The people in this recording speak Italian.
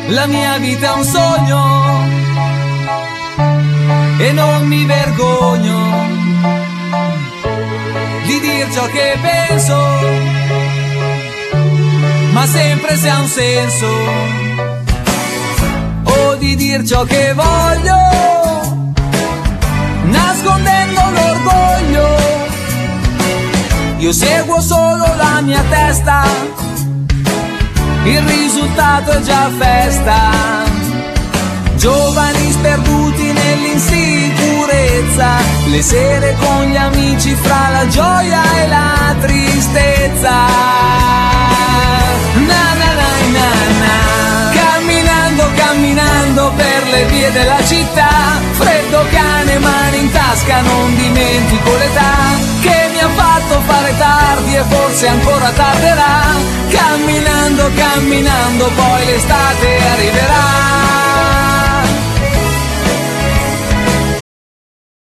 La mia vita è un sogno e non mi vergogno di dir ciò che penso, ma sempre se ha un senso, o di dir ciò che voglio, nascondendo l'orgoglio. Io seguo solo la mia testa, il risultato è già festa. Giovani sperduti nell'insicurezza, le sere con gli amici fra la gioia e la tristezza. Na na na na na. Camminando, camminando per le vie della città, freddo cane, mani in tasca, non dimentico l'età che mi ha fatto fare tardi e forse ancora tarderà. Camminando, camminando, poi l'estate arriverà.